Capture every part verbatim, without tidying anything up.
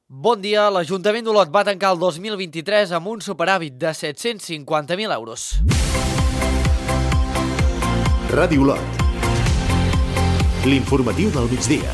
Bon dia, l'Ajuntament d'Olot va tancar el dos mil vint-i-tres amb un superàvit de set-cents cinquanta mil euros. Ràdio Olot. L'informatiu del migdia.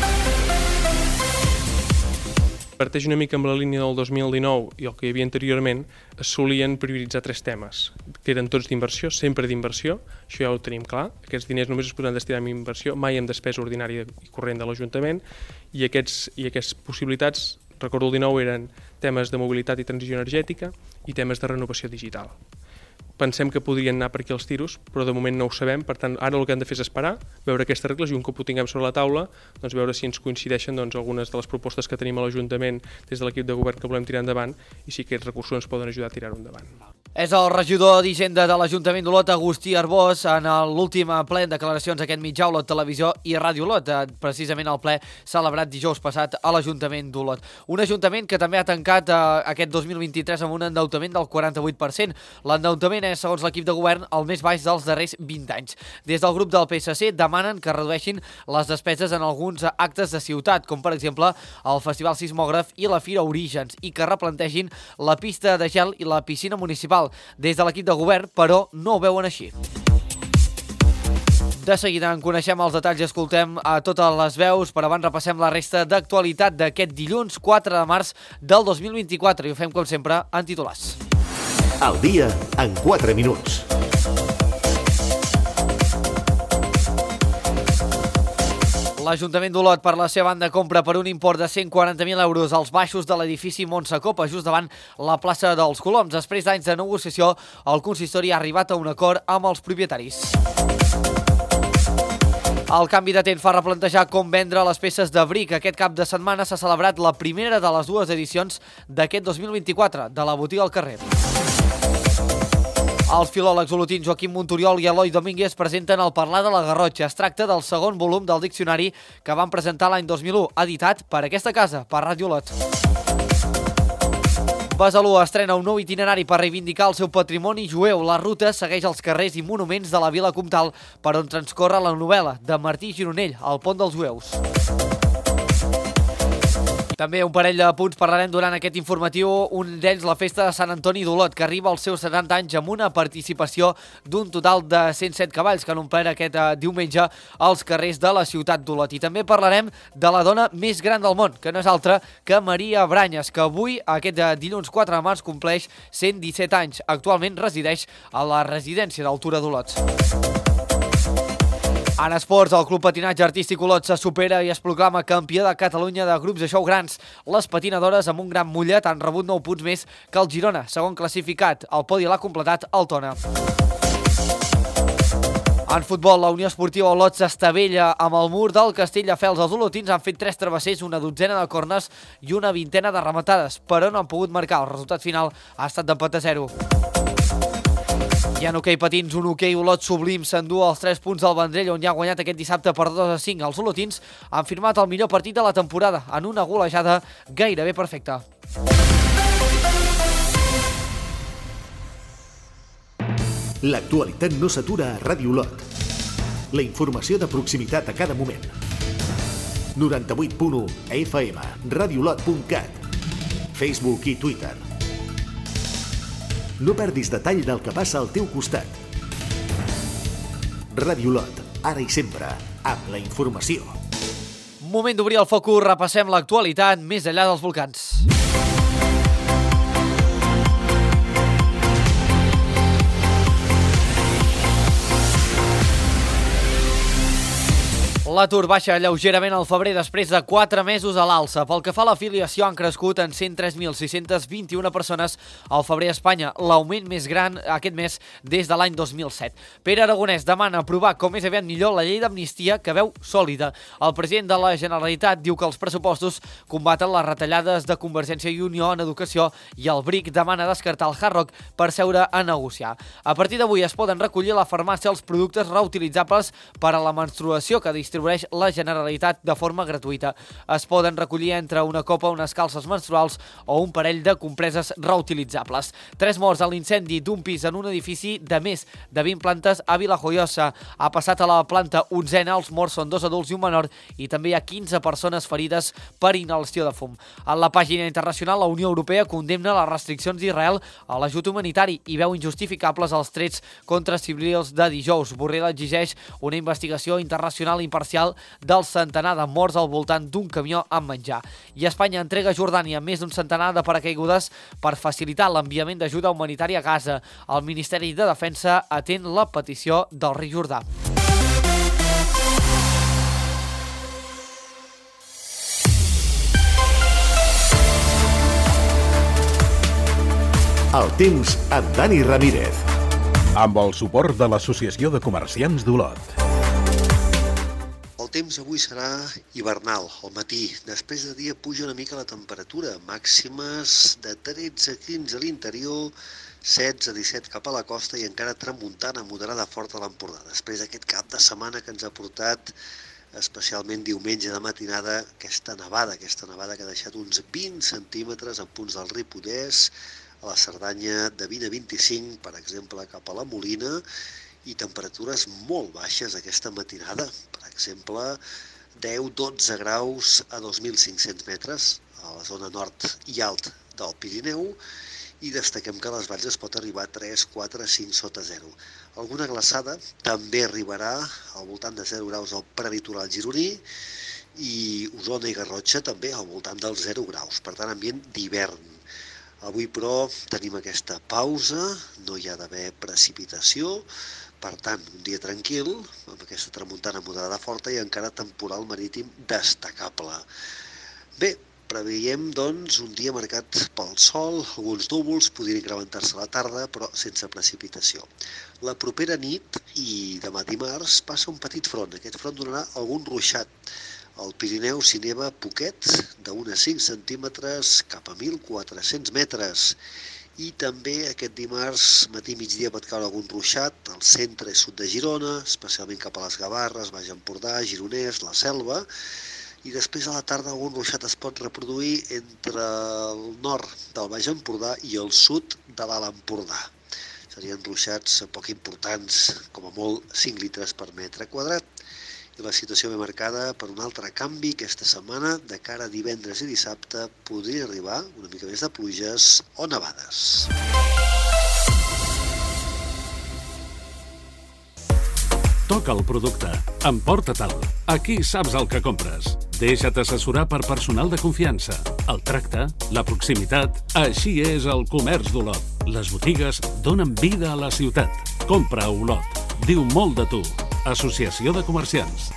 Parteix una mica amb la línia del dos mil dinou i el que hi havia anteriorment, es solien prioritzar tres temes, que eren tots d'inversió, sempre d'inversió, això ja ho tenim clar, aquests diners només es podran destinar a inversió, mai en despesa ordinària i corrent de l'Ajuntament, i aquests, i aquestes possibilitats, recordo el dinou, eren temes de mobilitat i transició energètica i temes de renovació digital. Pensem que podrien anar per aquí els tiros, però de moment no ho sabem, per tant, ara el que hem de fer és esperar, veure aquestes regles i un cop ho tinguem sobre la taula, doncs veure si ens coincideixen doncs, algunes de les propostes que tenim a l'Ajuntament des de l'equip de govern que volem tirar endavant i si aquests recursos ens poden ajudar a tirar-ho endavant. És el regidor d'Hisenda de l'Ajuntament d'Olot, Agustí Arbós, en l'últim ple en declaracions aquest mitjà Olot Televisió i Ràdio Olot. Precisament el ple celebrat dijous passat a l'Ajuntament d'Olot. Un ajuntament que també ha tancat eh, aquest dos mil vint-i-tres amb un endeutament del quaranta-vuit per cent. L'endeutament és, segons l'equip de govern, el més baix dels darrers vint anys. Des del grup del P S C demanen que redueixin les despeses en alguns actes de ciutat, com per exemple el Festival Sismògraf i la Fira Orígens, i que replantegin la pista de gel i la piscina municipal. Des de l'equip de govern, però, no ho veuen així. De seguida en coneixem els detalls i escoltem a totes les veus, però abans repassem la resta d'actualitat d'aquest dilluns quatre de març del dos mil vint-i-quatre i ho fem, com sempre, en titulars. El dia en quatre minuts. L'Ajuntament d'Olot, per la seva banda, compra per un import de cent quaranta mil euros als baixos de l'edifici Montsacopa, just davant la plaça dels Coloms. Després d'anys de negociació, el consistori ha arribat a un acord amb els propietaris. El canvi de temps fa replantejar com vendre les peces de bric. Aquest cap de setmana s'ha celebrat la primera de les dues edicions d'aquest dos mil vint-i-quatre, de la botiga al carrer. Els filòlegs olotins Joaquim Montoriol i Eloi Domínguez presenten el Parlar de la Garrotxa. Es tracta del segon volum del diccionari que van presentar l'any dos mil u, editat per aquesta casa, per Ràdio Olot. Besalú estrena un nou itinerari per reivindicar el seu patrimoni jueu. La ruta segueix els carrers i monuments de la Vila Comtal, per on transcorre la novel·la de Martí Gironell, El pont dels jueus. També un parell de punts parlarem durant aquest informatiu, un d'ells la festa de Sant Antoni d'Olot, que arriba als seus setanta anys amb una participació d'un total de cent set cavalls que han omplert aquest eh, diumenge als carrers de la ciutat d'Olot. I també parlarem de la dona més gran del món, que no és altra que Maria Branyes, que avui, aquest eh, dilluns quatre de març, compleix cent disset anys. Actualment resideix a la residència d'Altura d'Olot. En esports, el Club Patinatge Artístic Olot se supera i es proclama campió de Catalunya de grups de xou grans. Les patinadores, amb un gran mullet, han rebut nou punts més que el Girona, segon classificat. El podi l'ha completat el Tona. En futbol, la Unió Esportiva Olot s'estavella amb el mur del Castelldefels. Els olotins han fet tres travessers, una dotzena de cornes i una vintena de rematades, però no han pogut marcar. El resultat final ha estat d'empat a zero. I en hoquei patins, un hoquei Olot Sublim s'endú els tres punts del Vendrell, on ja ha guanyat aquest dissabte per dos a cinc. Els olotins han firmat el millor partit de la temporada en una golejada gairebé perfecta. L'actualitat no s'atura a Ràdio Olot. La informació de proximitat a cada moment. noranta-vuit punt u F M, radiolot punt cat, Facebook i Twitter. No perdis detall del que passa al teu costat. Ràdio Olot, ara i sempre, amb la informació. Moment d'obrir el focus, repassem l'actualitat més enllà dels volcans. L'atur baixa lleugerament al febrer després de quatre mesos a l'alça. Pel que fa a l'afiliació, han crescut en cent tres mil sis-cents vint-i-una persones al febrer a Espanya, l'augment més gran aquest mes des de l'any dos mil set. Pere Aragonès demana aprovar com més aviat millor la llei d'amnistia, que veu sòlida. El president de la Generalitat diu que els pressupostos combaten les retallades de Convergència i Unió en educació i el B R I C demana descartar el Hard Rock per seure a negociar. A partir d'avui es poden recollir a la farmàcia els productes reutilitzables per a la menstruació que distribueixen distribueix la Generalitat de forma gratuïta. Es poden recollir entre una copa, unes calces menstruals o un parell de compreses reutilitzables. Tres morts a l'incendi d'un pis en un edifici de més de vint plantes a Vilajoiosa. Ha passat a la planta onzena, els morts són dos adults i un menor i també hi ha quinze persones ferides per inhalació de fum. En la pàgina internacional, la Unió Europea condemna les restriccions d'Israel a l'ajut humanitari i veu injustificables els trets contra civils de dijous. Borrell exigeix una investigació internacional imparcial del centenar de morts al voltant d'un camió amb menjar. I Espanya entrega a Jordània més d'un centenar de paracaigudes per facilitar l'enviament d'ajuda humanitària a Gaza. El Ministeri de Defensa atén la petició del rei Jordà. El temps amb Dani Ramírez. Amb el suport de l'Associació de Comerciants d'Olot. El temps avui serà hivernal, al matí. Després de dia puja una mica la temperatura. Màximes de tretze a quinze a l'interior, setze a disset cap a la costa i encara tramuntana moderada forta a l'Empordà. Després d'aquest cap de setmana que ens ha portat, especialment diumenge de matinada, aquesta nevada, aquesta nevada que ha deixat uns vint centímetres a punts del Ripollès, a la Cerdanya de vint a vint-i-cinc, per exemple, cap a la Molina, i temperatures molt baixes aquesta matinada. Per exemple, deu a dotze graus a dos mil cinc-cents metres a la zona nord i alt del Pirineu, i destaquem que a les valls es pot arribar a tres, quatre, cinc sota zero. Alguna glaçada també arribarà al voltant de zero graus al prelitoral gironí, i Osona i Garrotxa també al voltant dels zero graus, per tant ambient d'hivern. Avui, però, tenim aquesta pausa, no hi ha d'haver precipitació, per tant, un dia tranquil, amb aquesta tramuntana moderada forta i encara temporal marítim destacable. Bé, preveiem, doncs, un dia marcat pel sol, alguns núvols, podrien incrementar-se a la tarda, però sense precipitació. La propera nit i demà dimarts passa un petit front. Aquest front donarà algun ruixat. Al Pirineu s'hi neva poquet, d'un a cinc centímetres cap a mil quatre-cents metres. I també aquest dimarts, matí i migdia, pot caure algun ruixat al centre i sud de Girona, especialment cap a les Gavarres, Baix Empordà, Gironès, la Selva. I després a la tarda algun ruixat es pot reproduir entre el nord del Baix Empordà i el sud de l'Alt Empordà. Serien ruixats poc importants, com a molt cinc litres per metre quadrat. I la situació ben marcada per un altre canvi aquesta setmana. De cara a divendres i dissabte podria arribar una mica més de pluges o nevades. Toca el producte, emporta-te'l. Aquí saps el que compres. Deixa't assessorar per personal de confiança. El tracte, la proximitat, així és el comerç d'Olot. Les botigues donen vida a la ciutat. Compra a Olot. Diu molt de tu. Associació de Comerciants.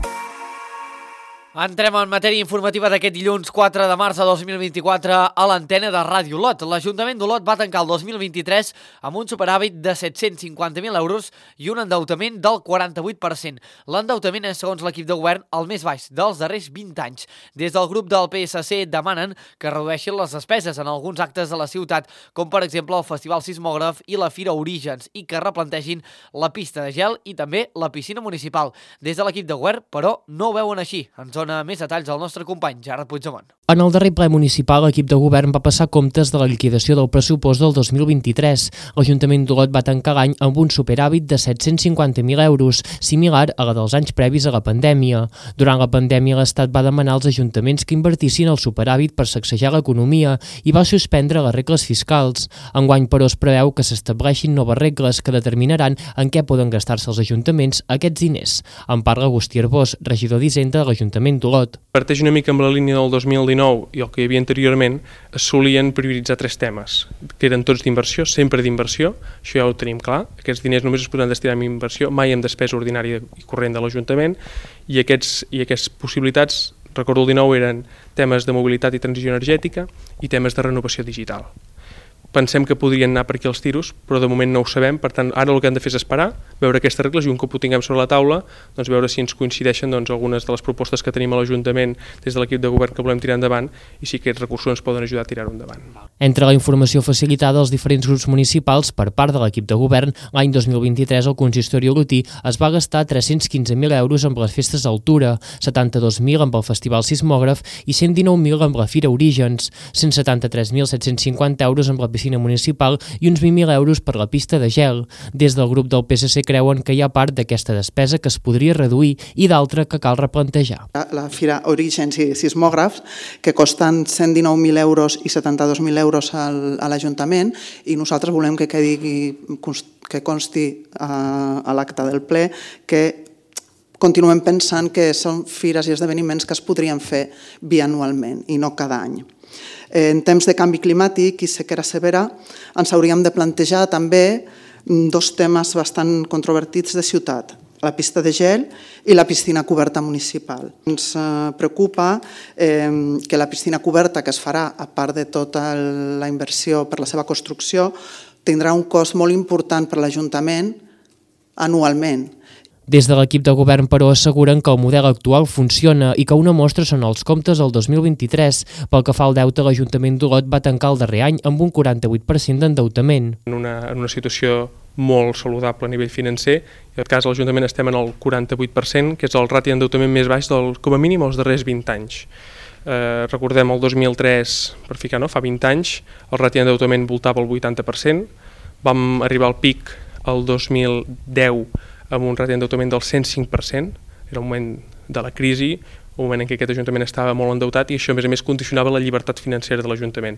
Entrem en matèria informativa d'aquest dilluns quatre de març de dos mil vint-i-quatre a l'antena de Ràdio Olot. L'Ajuntament d'Olot va tancar el dos mil vint-i-tres amb un superàvit de set-cents cinquanta mil euros i un endeutament del quaranta-vuit per cent. L'endeutament és, segons l'equip de govern, el més baix dels darrers vint anys. Des del grup del P S C demanen que redueixin les despeses en alguns actes de la ciutat, com per exemple el Festival Sismògraf i la Fira Orígens, i que replantegin la pista de gel i també la piscina municipal. Des de l'equip de govern, però, no ho veuen així. Ens dona més detalls al nostre company Gerard Puigdemont. En el darrer ple municipal, l'equip de govern va passar comptes de la liquidació del pressupost del dos mil vint-i-tres. L'Ajuntament d'Olot va tancar l'any amb un superàvit de set-cents cinquanta mil euros, similar a la dels anys previs a la pandèmia. Durant la pandèmia, l'Estat va demanar als ajuntaments que invertissin el superàvit per sacsejar l'economia i va suspendre les regles fiscals. Enguany, però, es preveu que s'estableixin noves regles que determinaran en què poden gastar-se els ajuntaments aquests diners. En parla Agustí Arbós, regidor d'Hisenda de l'Ajuntament d'Olot. Parteix una mica amb la línia del dos mil dinou i el que hi havia anteriorment, es solien prioritzar tres temes, que eren tots d'inversió, sempre d'inversió, això ja ho tenim clar, aquests diners només es podran destinar en inversió, mai en despesa ordinària i corrent de l'Ajuntament, i aquests i aquestes possibilitats, recordo el dinou, eren temes de mobilitat i transició energètica i temes de renovació digital. pensem que podrien anar per aquí els tiros, però de moment no ho sabem, per tant, ara el que hem de fer és esperar, veure aquestes regles i un cop ho tinguem sobre la taula, doncs veure si ens coincideixen doncs, algunes de les propostes que tenim a l'Ajuntament des de l'equip de govern que volem tirar endavant i si aquests recursos ens poden ajudar a tirar-ho endavant. Entre la informació facilitada als diferents grups municipals per part de l'equip de govern, l'any dos mil vint-i-tres el consistori olotí es va gastar tres-cents quinze mil euros amb les festes Altura, setanta-dos mil amb el Festival Sismògraf i cent dinou mil amb la Fira Orígens, cent setanta-tres mil set-cents cinquanta euros amb la piscina municipal i uns vint mil euros per la pista de gel. Des del grup del P S C creuen que hi ha part d'aquesta despesa que es podria reduir i d'altra que cal replantejar. La Fira Orígens i Sismògrafs, que costen cent dinou mil euros i setanta-dos mil euros al, a l'Ajuntament, i nosaltres volem que quedi, que consti a, a l'acte del ple que continuem pensant que són fires i esdeveniments que es podrien fer bianualment i no cada any. En temps de canvi climàtic i sequera severa ens hauríem de plantejar també dos temes bastant controvertits de ciutat, la pista de gel i la piscina coberta municipal. Ens preocupa eh, que la piscina coberta que es farà, a part de tota la inversió per la seva construcció, tindrà un cost molt important per l'Ajuntament anualment. Des de l'equip de govern, però, asseguren que el model actual funciona i que una mostra són els comptes del dos mil vint-i-tres. Pel que fa al deute, l'Ajuntament d'Olot va tancar el darrer any amb un quaranta-vuit per cent d'endeutament. En una, en una situació molt saludable a nivell financer, i en el cas de l'Ajuntament estem en el quaranta-vuit per cent, que és el rati d'endeutament més baix del, com a mínim els darrers vint anys. Eh, recordem el dos mil tres, per ficar, no? Fa vint anys, el rati d'endeutament voltava el vuitanta per cent, vam arribar al pic el dos mil deu amb un rati d'endeutament del cent cinc per cent, era un moment de la crisi, un moment en què aquest Ajuntament estava molt endeutat i això a més a més condicionava la llibertat financera de l'Ajuntament.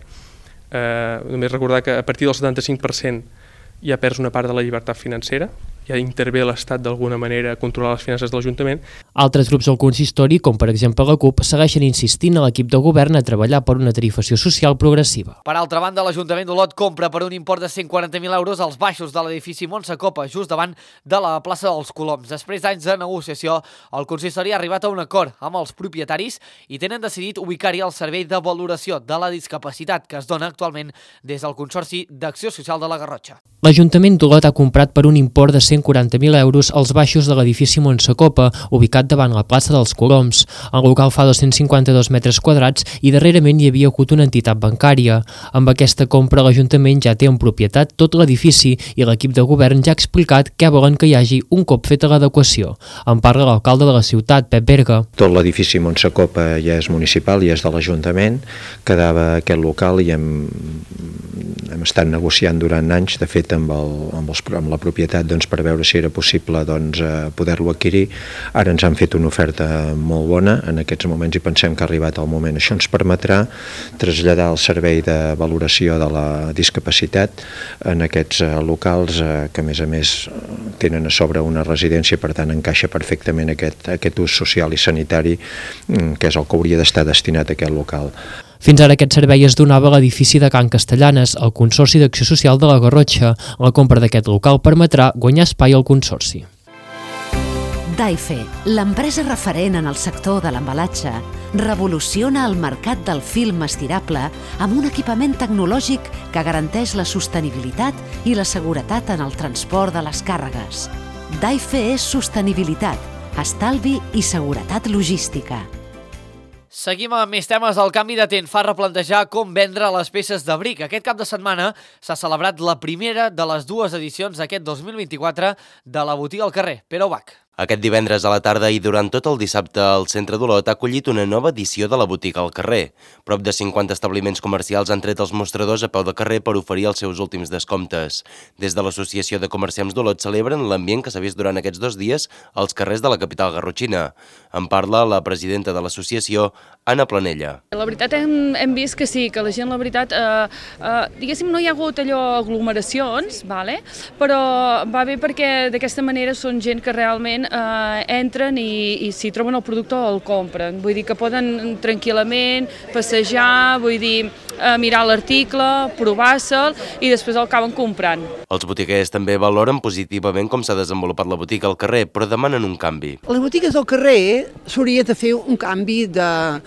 Eh, només recordar que a partir del setanta-cinc per cent ja perds una part de la llibertat financera, ja intervé l'Estat d'alguna manera a controlar les finances de l'Ajuntament. Altres grups del consistori, com per exemple la CUP, segueixen insistint a l'equip de govern a treballar per una tarifació social progressiva. Per altra banda, l'Ajuntament d'Olot compra per un import de cent quaranta mil euros els baixos de l'edifici Montsacopa, just davant de la plaça dels Coloms. Després d'anys de negociació, el consistori ha arribat a un acord amb els propietaris i tenen decidit ubicar-hi el servei de valoració de la discapacitat que es dona actualment des del Consorci d'Acció Social de la Garrotxa. L'Ajuntament d'Olot ha comprat per un import de cent quaranta mil euros els baixos de l'edifici Montsacopa, ubicat davant la plaça dels Coloms. El local fa dos-cents cinquanta-dos metres quadrats i darrerament hi havia hagut una entitat bancària. Amb aquesta compra, l'Ajuntament ja té en propietat tot l'edifici i l'equip de govern ja ha explicat què volen que hi hagi un cop feta l'adequació. En parla l'alcalde de la ciutat, Pep Berga. Tot l'edifici Montsacopa ja és municipal i és de l'Ajuntament. Quedava aquest local i hem, hem estat negociant durant anys, de fet, amb, el, amb, els, amb la propietat doncs, per veure si era possible doncs, poder-lo adquirir. Ara ens han fet una oferta molt bona en aquests moments i pensem que ha arribat el moment. Això ens permetrà traslladar el servei de valoració de la discapacitat en aquests locals que a més a més tenen a sobre una residència, per tant encaixa perfectament aquest, aquest ús social i sanitari que és el que hauria d'estar destinat a aquest local. Fins ara aquest servei es donava a l'edifici de Can Castellanes, al Consorci d'Acció Social de la Garrotxa. La compra d'aquest local permetrà guanyar espai al Consorci. Daife, l'empresa referent en el sector de l'embalatge, revoluciona el mercat del film estirable amb un equipament tecnològic que garanteix la sostenibilitat i la seguretat en el transport de les càrregues. Daife és sostenibilitat, estalvi i seguretat logística. Seguim amb més temes. El canvi de temps fa replantejar com vendre les peces de bric. Aquest cap de setmana s'ha celebrat la primera de les dues edicions d'aquest dos mil vint-i-quatre de la botiga al carrer. Pere Ubach. Aquest divendres a la tarda i durant tot el dissabte el centre d'Olot ha acollit una nova edició de la botiga al carrer. Prop de cinquanta establiments comercials han tret els mostradors a peu de carrer per oferir els seus últims descomptes. Des de l'Associació de Comerciants d'Olot celebren l'ambient que s'ha vist durant aquests dos dies als carrers de la capital garrotxina. En parla la presidenta de l'associació, Anna Planella. La veritat hem, hem vist que sí, que la gent, la veritat, eh, eh, diguéssim, no hi ha hagut allò aglomeracions, vale? Però va bé perquè d'aquesta manera són gent que realment Eh, entren i, i si troben el producte el compren, vull dir que poden tranquil·lament passejar, vull dir eh, mirar l'article, provar-se'l i després el acaben comprant. Els botiguers també valoren positivament com s'ha desenvolupat la botiga al carrer, però demanen un canvi. A les botigues al carrer s'hauria de fer un canvi de,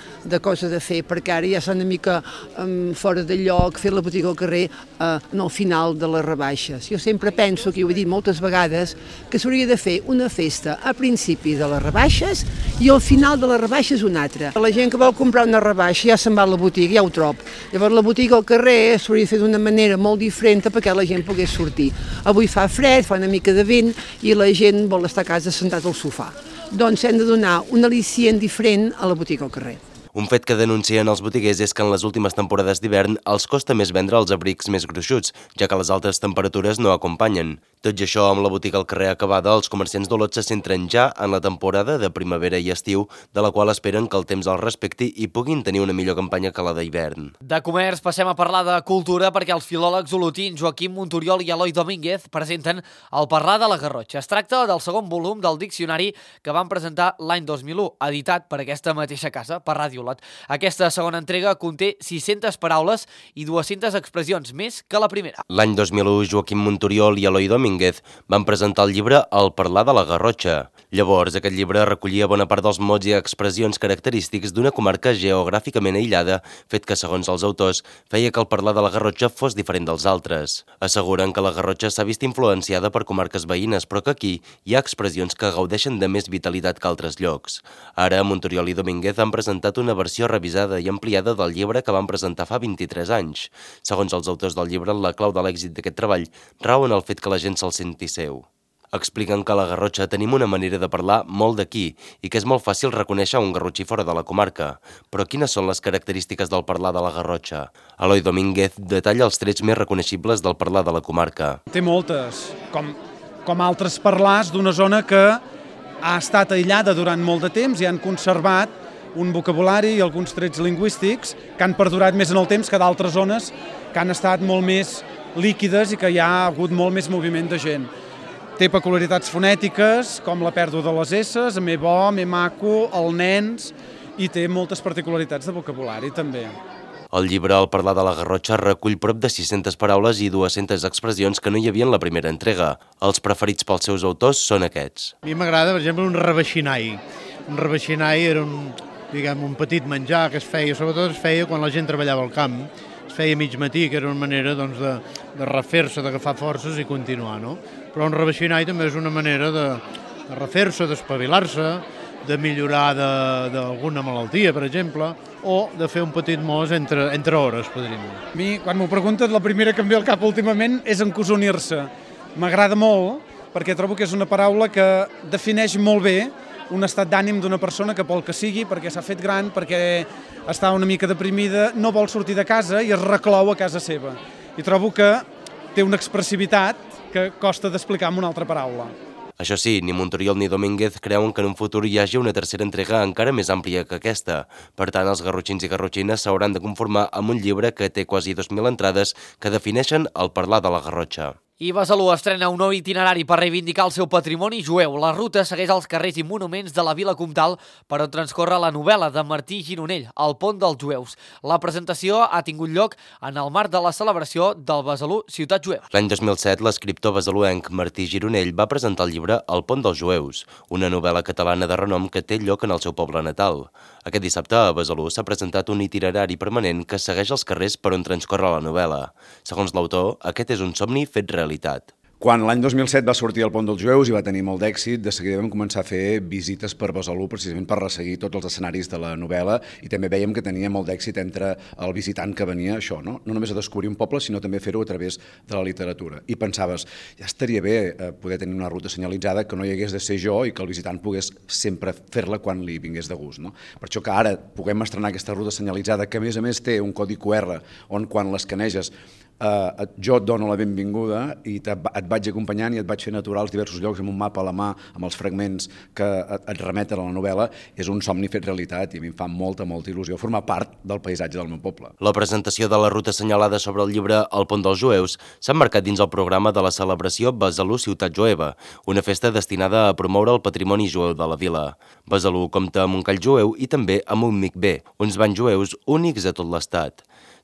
de coses a fer, perquè ara ja són una mica um, fora de lloc fer la botiga al carrer uh, en el final de les rebaixes. Jo sempre penso, que ho he dit moltes vegades, que s'hauria de fer una festa a principi de les rebaixes i al final de les rebaixes una altra. La gent que vol comprar una rebaixa ja se'n va a la botiga, ja ho trob. Llavors la botiga al carrer s'hauria de fer d'una manera molt diferent perquè la gent pogués sortir. Avui fa fred, fa una mica de vent i la gent vol estar a casa sentat al sofà. Doncs hem de donar un al·licient diferent a la botiga al carrer. Un fet que denuncien els botiguers és que en les últimes temporades d'hivern els costa més vendre els abrics més gruixuts, ja que les altes temperatures no acompanyen. Tot i això, amb la botiga al carrer acabada, els comerciants d'Olot se centren ja en la temporada de primavera i estiu, de la qual esperen que el temps els respecti i puguin tenir una millor campanya que la d'hivern. De comerç passem a parlar de cultura perquè els filòlegs olotins Joaquim Montoriol i Eloi Domínguez presenten el Parlar de la Garrotxa. Es tracta del segon volum del diccionari que van presentar l'any dos mil u, editat per aquesta mateixa casa, per Ràdio Olot. Aquesta segona entrega conté sis-centes paraules i dues-centes expressions, més que la primera. L'any dos mil u, Joaquim Montoriol i Eloi Domínguez van presentar el llibre El Parlar de la Garrotxa. Llavors, aquest llibre recollia bona part dels mots i expressions característics d'una comarca geogràficament aïllada, fet que, segons els autors, feia que el parlar de la Garrotxa fos diferent dels altres. Asseguren que la Garrotxa s'ha vist influenciada per comarques veïnes, però que aquí hi ha expressions que gaudeixen de més vitalitat que altres llocs. Ara, Montoriol i Domínguez han presentat una versió revisada i ampliada del llibre que van presentar fa vint-i-tres anys. Segons els autors del llibre, la clau de l'èxit d'aquest treball rau en el fet que la gent se'l senti seu. Expliquen que a la Garrotxa tenim una manera de parlar molt d'aquí i que és molt fàcil reconèixer un garrotxí fora de la comarca. Però quines són les característiques del parlar de la Garrotxa? Eloi Domínguez detalla els trets més reconeixibles del parlar de la comarca. Té moltes, com, com altres parlars d'una zona que ha estat aïllada durant molt de temps i han conservat un vocabulari i alguns trets lingüístics que han perdurat més en el temps que d'altres zones que han estat molt més líquides i que hi ha hagut molt més moviment de gent. Té peculiaritats fonètiques, com la pèrdua de les esses, me bo, me maco, el nens, i té moltes particularitats de vocabulari també. El llibre El Parlar de la Garrotxa recull prop de sis-centes paraules i dues-centes expressions que no hi havia en la primera entrega. Els preferits pels seus autors són aquests. A mi m'agrada, per exemple, un rebeixinai. Un rebeixinai era un, diguem, un petit menjar que es feia, sobretot es feia quan la gent treballava al camp. Es feia mig matí, que era una manera doncs, de, de refer-se, d'agafar forces i continuar, no? Però un rebeixinai també és una manera de, de refer-se, d'espavilar-se, de millorar d'alguna malaltia, per exemple, o de fer un petit mos entre, entre hores, podríem dir. A mi, quan m'ho preguntes, la primera que em ve al cap últimament és encosonir-se. M'agrada molt perquè trobo que és una paraula que defineix molt bé un estat d'ànim d'una persona que pel que sigui, perquè s'ha fet gran, perquè està una mica deprimida, no vol sortir de casa i es reclou a casa seva. I trobo que té una expressivitat que costa d'explicar amb una altra paraula. Això sí, ni Montoriol ni Domínguez creuen que en un futur hi hagi una tercera entrega encara més àmplia que aquesta. Per tant, els garrotxins i garrotxines s'hauran de conformar amb un llibre que té quasi dos mil entrades que defineixen el parlar de la Garrotxa. I Besalú estrena un nou itinerari per reivindicar el seu patrimoni jueu. La ruta segueix els carrers i monuments de la Vila Comtal per on transcorre la novel·la de Martí Gironell, El pont dels jueus. La presentació ha tingut lloc en el marc de la celebració del Besalú Ciutat Jueva. L'any dos mil set, l'escriptor besaluenc Martí Gironell va presentar el llibre El pont dels jueus, una novel·la catalana de renom que té lloc en el seu poble natal. Aquest dissabte a Besalú s'ha presentat un itinerari permanent que segueix els carrers per on transcorre la novel·la. Segons l'autor, aquest és un somni fet realitat. Quan l'any dos mil set va sortir El pont dels jueus i va tenir molt d'èxit, de seguida vam començar a fer visites per Besalú precisament per resseguir tots els escenaris de la novel·la i també veiem que tenia molt d'èxit entre el visitant que venia això, no? No només a descobrir un poble, sinó també fer-ho a través de la literatura. I pensaves, ja estaria bé eh, poder tenir una ruta senyalitzada que no hi hagués de ser jo i que el visitant pogués sempre fer-la quan li vingués de gust, no? Per això que ara puguem estrenar aquesta ruta senyalitzada que a més a més té un codi Q R on quan l'escaneges Uh, jo et dono la benvinguda i et, et vaig acompanyant i et vaig fer naturar als diversos llocs amb un mapa a la mà, amb els fragments que et, et remeten a la novel·la. És un somni fet realitat i a mi em fa molta, molta il·lusió formar part del paisatge del meu poble. La presentació de la ruta assenyalada sobre el llibre El pont dels jueus s'ha emmarcat dins el programa de la celebració Besalú Ciutat Jueva, una festa destinada a promoure el patrimoni jueu de la vila. Besalú compta amb un call jueu i també amb un M I C B, uns banys jueus únics a tot l'estat.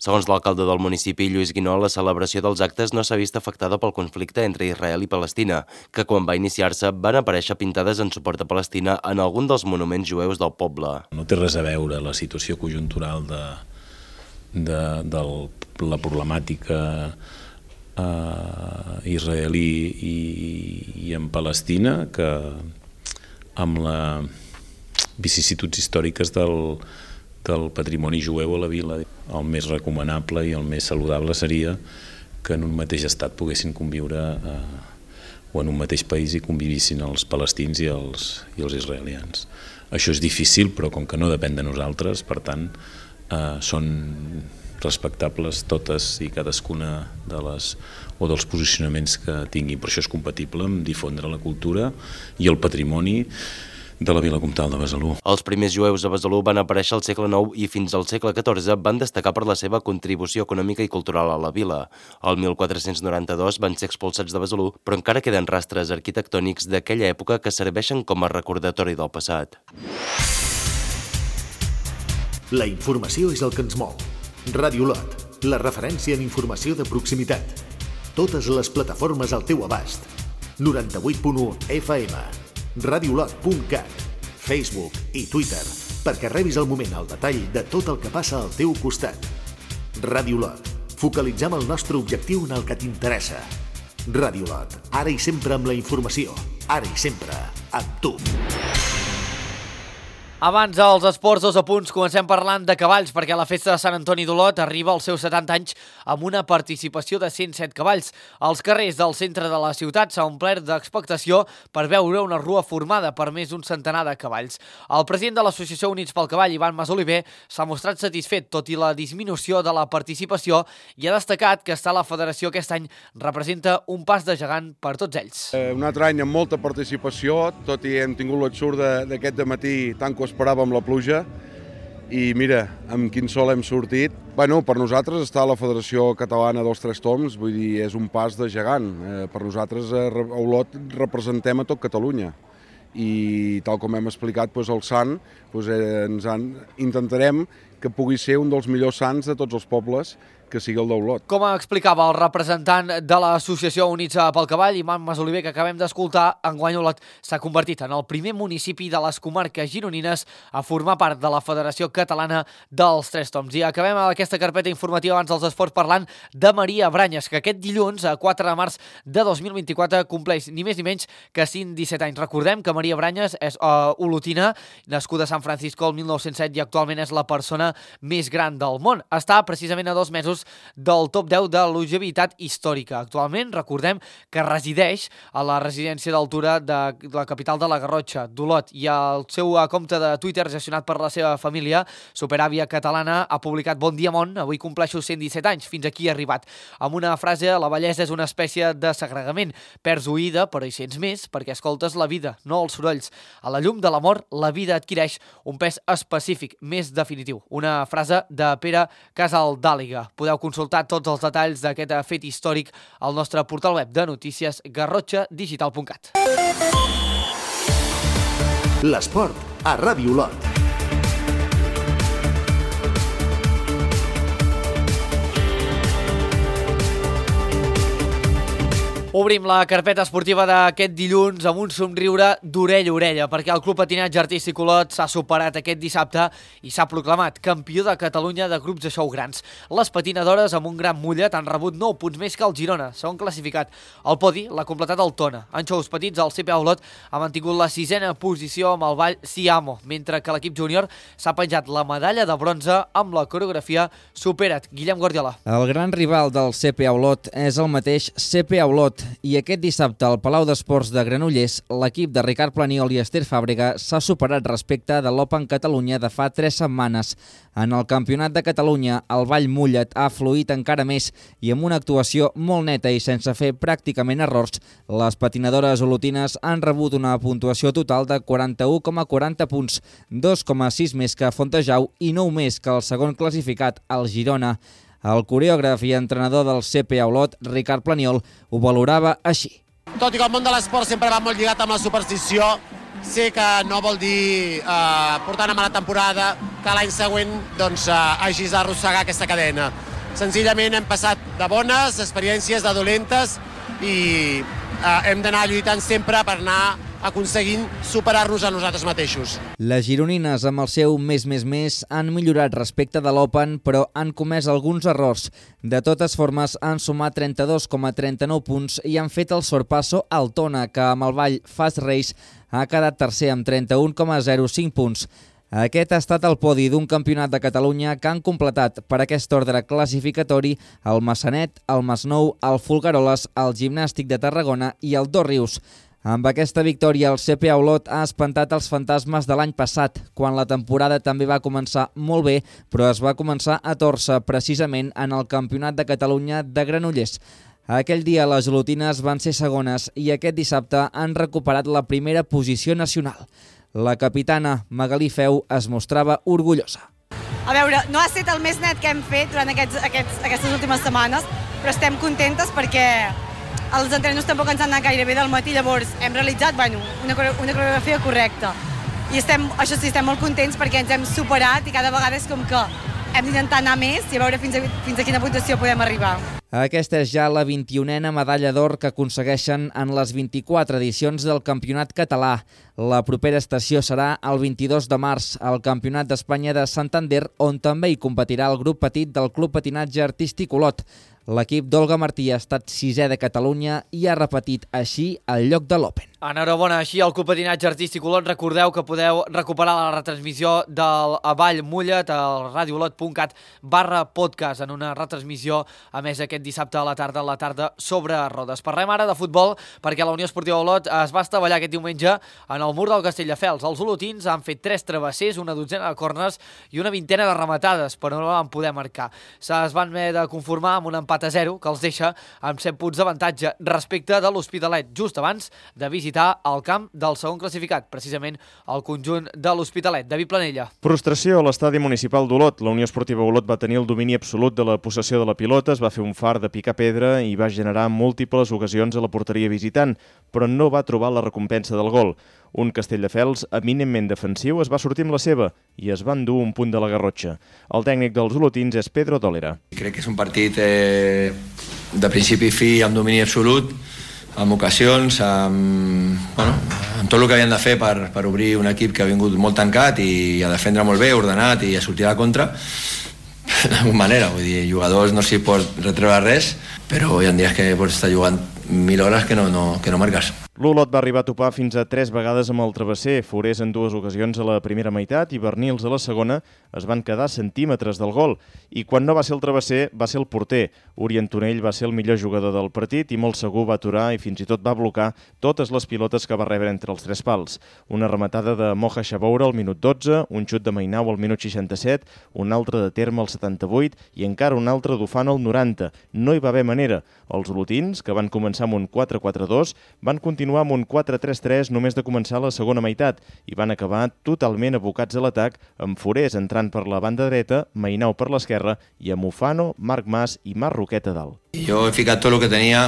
Segons l'alcalde del municipi, Lluís Guinó, la celebració dels actes no s'ha vist afectada pel conflicte entre Israel i Palestina, que quan va iniciar-se van aparèixer pintades en suport a Palestina en algun dels monuments jueus del poble. No té res a veure la situació conjuntural de, de, de la problemàtica eh, israelí i, i en Palestina que amb les vicissituds històriques del del patrimoni jueu a la vila. El més recomanable i el més saludable seria que en un mateix estat poguessin conviure eh, o en un mateix país i convivissin els palestins i els, i els israelians. Això és difícil, però com que no depèn de nosaltres, per tant, eh, són respectables totes i cadascuna de les o dels posicionaments que tinguin. Per això és compatible amb difondre la cultura i el patrimoni de la vila comtal de Besalú. Els primers jueus a Besalú van aparèixer al segle nou i fins al segle catorze van destacar per la seva contribució econòmica i cultural a la vila. El mil quatre-cents noranta-dos van ser expulsats de Besalú, però encara queden rastres arquitectònics d'aquella època que serveixen com a recordatori del passat. La informació és el que ens mou. Ràdio Lot, la referència en informació de proximitat. Totes les plataformes al teu abast. noranta-vuit punt u F M. radiolot punt cat, Facebook i Twitter, perquè rebis al moment el detall de tot el que passa al teu costat. Radiolot, focalitzem el nostre objectiu en el que t'interessa. Radiolot, ara i sempre amb la informació, ara i sempre amb tu. Abans dels esports, dos apunts, comencem parlant de cavalls, perquè la festa de Sant Antoni d'Olot arriba als seus setanta anys amb una participació de cent set cavalls. Els carrers del centre de la ciutat s'ha omplert d'expectació per veure una rua formada per més d'un centenar de cavalls. El president de l'Associació Units pel Cavall, Ivan Masoliver, s'ha mostrat satisfet, tot i la disminució de la participació, i ha destacat que estar a la federació aquest any representa un pas de gegant per tots ells. Eh, un altre any amb molta participació, tot i hem tingut l'ensurt d'aquest dematí tant que esperàvem la pluja i mira, amb quin sol hem sortit. Bueno, per nosaltres estar a la Federació Catalana dels Tres Tombs, vull dir, és un pas de gegant. Eh, per nosaltres a Olot representem a tot Catalunya i tal com hem explicat, doncs, el sant, doncs, eh, ens han, intentarem que pugui ser un dels millors sants de tots els pobles, que sigui el d'Olot. Com explicava el representant de l'Associació Units pel Cavall, Ivan Masoliver, que acabem d'escoltar, enguany Olot s'ha convertit en el primer municipi de les comarques gironines a formar part de la Federació Catalana dels Tres Tombs. I acabem aquesta carpeta informativa abans dels esports parlant de Maria Branyes, que aquest dilluns, a quatre de març de dos mil vint-i-quatre, compleix ni més ni menys que cent disset anys. Recordem que Maria Branyes és uh, olotina, nascuda a Sant Francisco el mil nou-cents set i actualment és la persona més gran del món. Està precisament a dos mesos del top deu de longevitat històrica. Actualment, recordem que resideix a la residència d'altura de la capital de la Garrotxa, d'Olot, i el seu compte de Twitter, gestionat per la seva família, Superàvia Catalana, ha publicat: Bon dia, món, avui compleixo cent disset anys, fins aquí he arribat. Amb una frase: la bellesa és una espècie de segregament, perds oïda, però hi sents més, perquè escoltes la vida, no els sorolls. A la llum de l'amor, la vida adquireix un pes específic, més definitiu. Una frase de Pere Casaldàliga. Podeu consultar tots els detalls d'aquest fet històric al nostre portal web de notícies garrotxa digital punt cat. L'esport a Ràdio Olot. Obrim la carpeta esportiva d'aquest dilluns amb un somriure d'orella a orella, perquè el Club Patinatge Artístic Olot s'ha superat aquest dissabte i s'ha proclamat campió de Catalunya de grups de xou grans. Les patinadores, amb un gran mullet, han rebut nou punts més que el Girona, segon classificat. El podi l'ha completat el Tona. En xous petits, el C P A Olot ha mantingut la sisena posició amb el ball Siamo, mentre que l'equip júnior s'ha penjat la medalla de bronze amb la coreografia Supera't. Guillem Guardiola. El gran rival del C P A Olot és el mateix C P A Olot, i aquest dissabte al Palau d'Esports de Granollers, l'equip de Ricard Planiol i Esther Fàbrega s'ha superat respecte de l'Open Catalunya de fa tres setmanes. En el Campionat de Catalunya, el ball mullet ha fluït encara més i amb una actuació molt neta i sense fer pràcticament errors, les patinadores olotines han rebut una puntuació total de quaranta-u coma quaranta punts, dos coma sis més que Fontejau i nou més que el segon classificat, el Girona. El coreògraf i entrenador del C P A Olot, Ricard Planiol, ho valorava així. Tot i que el món de l'esport sempre va molt lligat amb la superstició, sé que no vol dir eh, portar una mala temporada, que l'any següent doncs, eh, hagis d'arrossegar aquesta cadena. Senzillament hem passat de bones, experiències de dolentes i eh, hem d'anar lluitant sempre per anar aconseguint superar-nos a nosaltres mateixos. Les gironines, amb el seu més més més, han millorat respecte de l'Open, però han comès alguns errors. De totes formes, han sumat trenta-dos coma trenta-nou punts i han fet el sorpasso al Tona, que amb el ball Fast Race ha quedat tercer amb trenta-un coma zero cinc punts. Aquest ha estat el podi d'un campionat de Catalunya que han completat per aquest ordre classificatori el Massanet, el Masnou, el Folgueroles, el Gimnàstic de Tarragona i el Dos Rius. Amb aquesta victòria, el C P A Olot ha espantat els fantasmes de l'any passat, quan la temporada també va començar molt bé, però es va començar a tòrcer precisament en el Campionat de Catalunya de Granollers. Aquell dia les olotines van ser segones i aquest dissabte han recuperat la primera posició nacional. La capitana Magalí Feu es mostrava orgullosa. A veure, no ha estat el més net que hem fet durant aquests, aquests, aquestes últimes setmanes, però estem contentes perquè els entrenaments tampoc ens han anat gaire bé del matí, llavors hem realitzat bueno, una, una coreografia correcta. I estem, això sí, estem molt contents perquè ens hem superat i cada vegada és com que hem d'intentar anar més i a veure fins a, fins a quina puntuació podem arribar. Aquesta és ja la vint-i-unena medalla d'or que aconsegueixen en les vint-i-quatre edicions del Campionat Català. La propera estació serà el vint-i-dos de març al Campionat d'Espanya de Santander, on també hi competirà el grup petit del Club Patinatge Artístic Olot. L'equip d'Olga Martí ha estat sisè de Catalunya i ha repetit així el lloc de l'Open. Enhorabona, així el Club Patinatge Artístic Olot. Recordeu que podeu recuperar la retransmissió del Avall Mullet al radioolot.cat barra podcast en una retransmissió, a més, aquest dissabte a la tarda, a la tarda sobre rodes. Parlem ara de futbol perquè la Unió Esportiva Olot es va estavellar aquest diumenge en el mur del Castelldefels. Els olotins han fet tres travessers, una dotzena de corners i una vintena de rematades, però no van poder marcar. Es van haver de conformar amb un empat a zero que els deixa amb set punts d'avantatge respecte de l'Hospitalet, just abans de visitar el camp del segon classificat, precisament el conjunt de l'Hospitalet. David Planella. Frustració a l'estadi municipal d'Olot. La Unió Esportiva Olot va tenir el domini absolut de la possessió de la pilota, es va fer un far de picar pedra i va generar múltiples ocasions a la porteria visitant, però no va trobar la recompensa del gol. Un Castelldefels eminentment defensiu es va sortir amb la seva i es va endur un punt de la Garrotxa. El tècnic dels olotins és Pedro Dólera. Crec que és un partit eh, de principi i fi amb domini absolut, amb ocasions, amb, bueno, amb tot el que havien de fer per, per obrir un equip que ha vingut molt tancat i a defendre molt bé, ordenat i a sortir a la contra. D'alguna manera, vull dir, jugadors no s'hi pot retreure res, però hi ha dies que pots estar jugant mil hores que no, no, que no marques. L'Olot va arribar a topar fins a tres vegades amb el travesser, Forés en dues ocasions a la primera meitat i Bernils a la segona es van quedar centímetres del gol. I quan no va ser el travesser, va ser el porter. Uri Antonell va ser el millor jugador del partit i molt segur va aturar i fins i tot va blocar totes les pilotes que va rebre entre els tres pals. Una rematada de Moja Xaboura al minut dotze, un xut de Mainau al minut seixanta-set, un altre de Terme al setanta-vuit i encara un altre d'Ufano al noranta. No hi va haver manera. Els olotins, que van començar amb un quatre quatre dos, van continuar amb un quatre tres tres només de començar la segona meitat i van acabar totalment abocats a l'atac amb Forés entrant per la banda dreta, Mainau per l'esquerra i amb Ufano, Marc Mas i Marc Roquet a dalt. Jo he ficat tot el que tenia,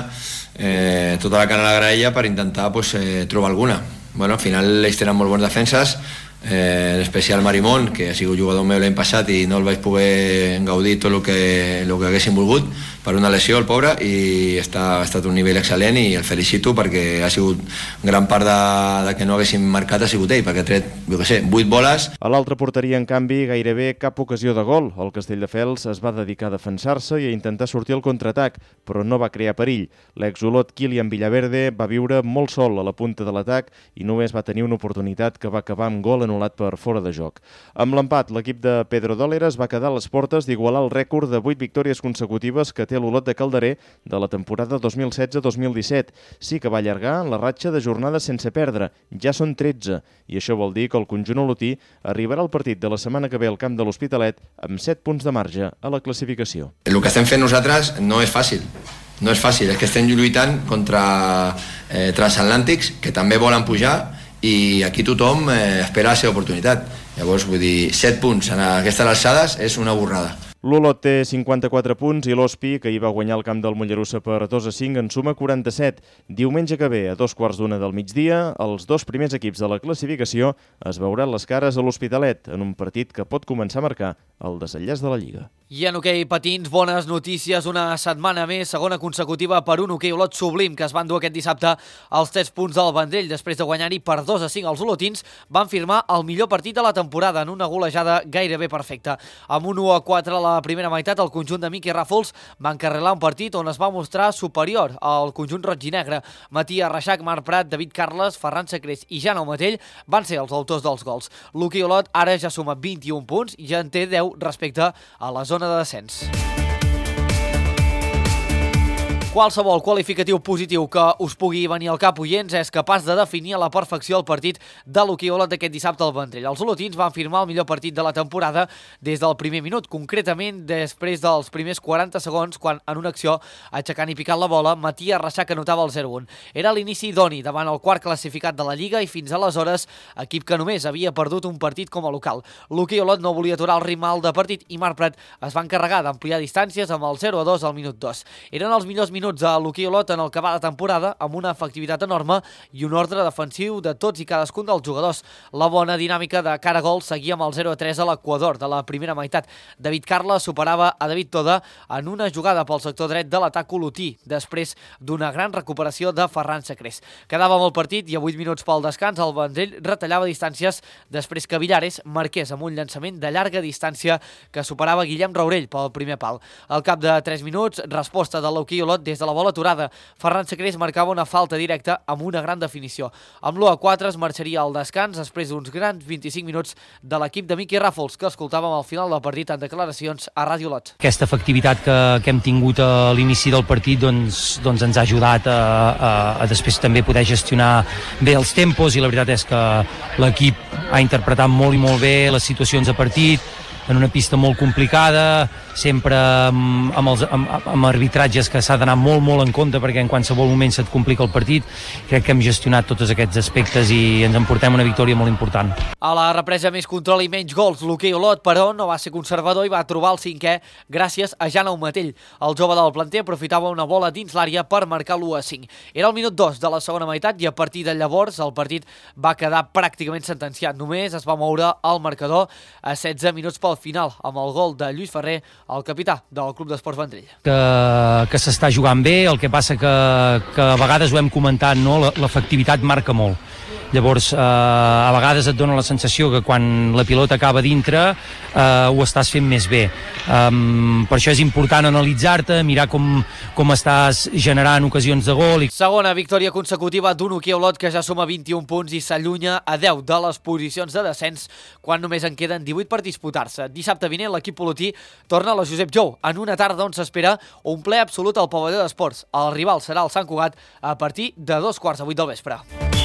eh, tota la cara a la graella per intentar pues, eh, trobar alguna. Bueno, al final ells tenen molt bons defenses, eh, en especial Marimón, que ha sigut jugador meu l'any passat i no el vaig poder gaudir tot el que, el que haguéssim volgut per una lesió, el pobre, i està, ha estat un nivell excel·lent i el felicito perquè ha sigut gran part de, de que no haguéssim marcat ha sigut ell, perquè ha tret, jo què sé, vuit boles. A l'altra porteria, en canvi, gairebé cap ocasió de gol. El Castelldefels es va dedicar a defensar-se i a intentar sortir al contraatac, però no va crear perill. L'exolot Kilian Villaverde va viure molt sol a la punta de l'atac i només va tenir una oportunitat que va acabar amb gol anul·lat per fora de joc. Amb l'empat, l'equip de Pedro Dólera es va quedar a les portes d'igualar el rècord de vuit victòries consecutives que té l'Olot de Calderer de la temporada dos mil setze dos mil disset. Sí que va allargar la ratxa de jornades sense perdre, ja són tretze, i això vol dir que el conjunt olotí arribarà al partit de la setmana que ve al camp de l'Hospitalet amb set punts de marge a la classificació. El que estem fent nosaltres no és fàcil, no és fàcil, és que estem lluitant contra eh, transatlàntics que també volen pujar i aquí tothom eh, espera la seva oportunitat. Llavors, vull dir, set punts en aquestes alçades és una borrada. L'Olot té cinquanta-quatre punts i l'Hospi, que hi va guanyar el camp del Mollerussa per dos a cinc, en suma quaranta-set. Diumenge que ve, a dos quarts d'una del migdia, els dos primers equips de la classificació es veuran les cares a l'Hospitalet, en un partit que pot començar a marcar el desenllaç de la Lliga. I en hoquei patins, bones notícies, una setmana més, segona consecutiva per un hoquei Olot sublim que es van dur aquest dissabte als tres punts del Vendrell. Després de guanyar-hi per dos a cinc els olotins, van firmar el millor partit de la temporada en una golejada gairebé perfecta. Amb un u a quatre a la primera meitat, el conjunt de Miqui Ràfols va encarrilar un partit on es va mostrar superior al conjunt roig i negre. Matías Reixac, Marc Prat, David Carles, Ferran Sacrés i Jan Aumatell van ser els autors dels gols. L'hoquei Olot ara ja suma vint-i-un punts i ja en té deu respecte a la zona de descens. Qualsevol qualificatiu positiu que us pugui venir al cap, oients, és capaç de definir a la perfecció el partit de l'hoquei Olot d'aquest dissabte al Vendrell. Els olotins van firmar el millor partit de la temporada des del primer minut, concretament després dels primers quaranta segons, quan en una acció, aixecant i picant la bola, Matías Reixac anotava el zero a un. Era l'inici idoni davant el quart classificat de la Lliga i fins aleshores equip que només havia perdut un partit com a local. L'hoquei Olot no volia aturar el ritme alt de partit i Marc Prat es va encarregar d'ampliar distàncies amb el zero a dos al minut dos. Eren els millors minuts de l'hoquei Olot en el que va de temporada, amb una efectivitat enorme i un ordre defensiu de tots i cadascun dels jugadors. La bona dinàmica de cara a gol seguia amb el zero a tres a l'equador de la primera meitat. David Carles superava a David Toda en una jugada pel sector dret de l'atac olotí, després d'una gran recuperació de Ferran Sacrés. Quedava molt partit i a vuit minuts pel descans el Vendrell retallava distàncies després que Villares marqués amb un llançament de llarga distància que superava Guillem Raurell pel primer pal. Al cap de tres minuts, resposta de l'hoquei Olot des de la bola aturada. Ferran Sacrés marcava una falta directa amb una gran definició. Amb l'u a quatre es marxaria al descans després d'uns grans vint-i-cinc minuts de l'equip de Miqui Ràfols, que escoltàvem al final del partit en declaracions a Ràdio Olot. Aquesta efectivitat que, que hem tingut a l'inici del partit doncs, doncs ens ha ajudat a, a, a després també poder gestionar bé els tempos i la veritat és que l'equip ha interpretat molt i molt bé les situacions de partit en una pista molt complicada, sempre amb, amb, els, amb, amb arbitratges que s'ha d'anar molt, molt en compte perquè en qualsevol moment se't complica el partit. Crec que hem gestionat tots aquests aspectes i ens emportem una victòria molt important. A la represa més control i menys gols, l'hoquei Olot, però, no va ser conservador i va trobar el cinquè gràcies a Jan Aumatell. El jove del planter aprofitava una bola dins l'àrea per marcar l'u a cinc. Era el minut dos de la segona meitat i a partir de llavors el partit va quedar pràcticament sentenciat. Només es va moure el marcador a setze minuts pel final, amb el gol de Lluís Ferrer, el capità del Club d'Esports Vendrell. Que, que s'està jugant bé, el que passa que, que a vegades ho hem comentat, no? L'efectivitat marca molt. Llavors, eh, a vegades et dona la sensació que quan la pilota acaba dintre eh, ho estàs fent més bé. Um, per això és important analitzar-te, mirar com, com estàs generant ocasions de gol. I... Segona victòria consecutiva d'un hoquei Olot que ja suma vint-i-un punts i s'allunya a deu de les posicions de descens quan només en queden divuit per disputar-se. Dissabte vinent l'equip olotí torna a la Josep Jou en una tarda on s'espera un ple absolut al pavelló d'esports. El rival serà el Sant Cugat a partir de dos quarts de vuit del vespre.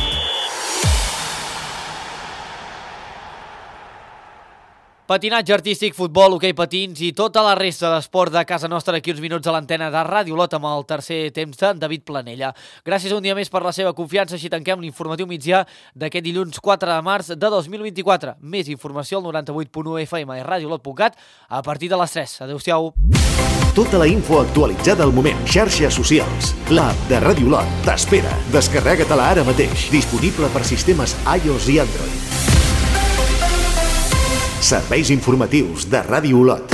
Patinatge artístic, futbol, hoquei patins i tota la resta d'esport de casa nostra aquí uns minuts a l'antena de Ràdio Olot amb el tercer temps de David Planella. Gràcies un dia més per la seva confiança, així tanquem l'informatiu migdia d'aquest dilluns quatre de març de dos mil vint-i-quatre. Més informació al noranta-vuit punt u F M i radiolot punt cat a partir de les tres. Adéu-siau. Tota la info actualitzada al moment. Xarxes socials. L'app de Ràdio Olot t'espera. Descarrega-te-la ara mateix. Disponible per sistemes iOS i Android. Serveis informatius de Ràdio Olot.